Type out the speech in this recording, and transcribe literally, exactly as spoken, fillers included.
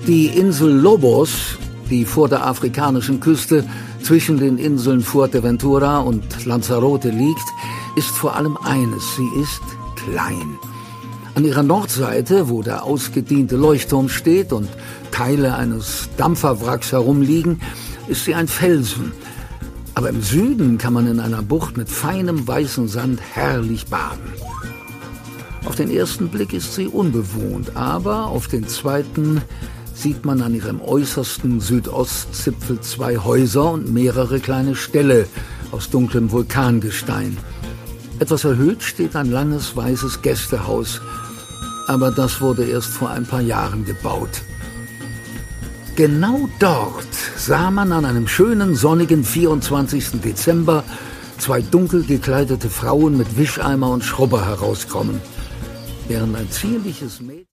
Die Insel Lobos, die vor der afrikanischen Küste zwischen den Inseln Fuerteventura und Lanzarote liegt, ist vor allem eines: sie ist klein. An ihrer Nordseite, wo der ausgediente Leuchtturm steht und Teile eines Dampferwracks herumliegen, ist sie ein Felsen. Aber im Süden kann man in einer Bucht mit feinem weißem Sand herrlich baden. Auf den ersten Blick ist sie unbewohnt, aber auf den zweiten sieht man an ihrem äußersten Südostzipfel zwei Häuser und mehrere kleine Ställe aus dunklem Vulkangestein. Etwas erhöht steht ein langes weißes Gästehaus, aber das wurde erst vor ein paar Jahren gebaut. Genau dort sah man an einem schönen sonnigen vierundzwanzigsten Dezember zwei dunkel gekleidete Frauen mit Wischeimer und Schrubber herauskommen, während ein zierliches Mädchen